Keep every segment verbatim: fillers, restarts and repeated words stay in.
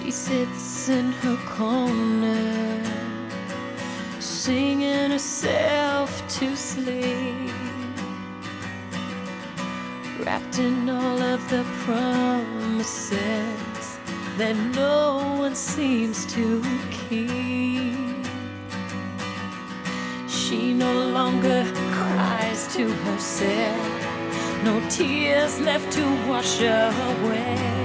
She sits in her corner, singing herself to sleep, wrapped in all of the promises that no one seems to keep. She no longer cries to herself, no tears left to wash away,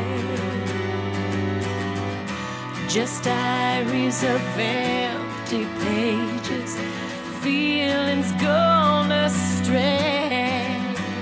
just diaries of empty pages, feelings gone astray.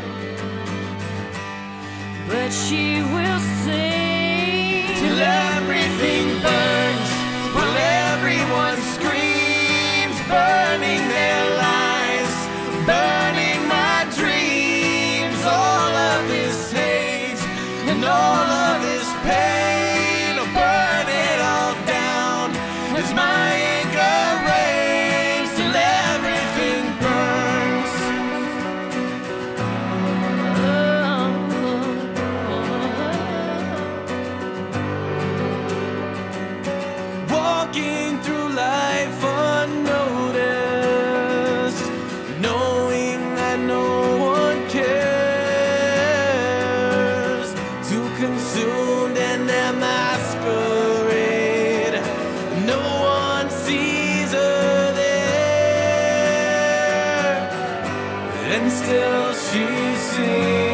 But she will sing till everything burns, while everyone screams, burning their lives, burning my dreams. All of this hate and all of this pain, oh, burn it all down as my anger rains till everything burns. Walking through life unnoticed, knowing that no one cares, too consumed in their masquerade, no one sees her there, and still she sings.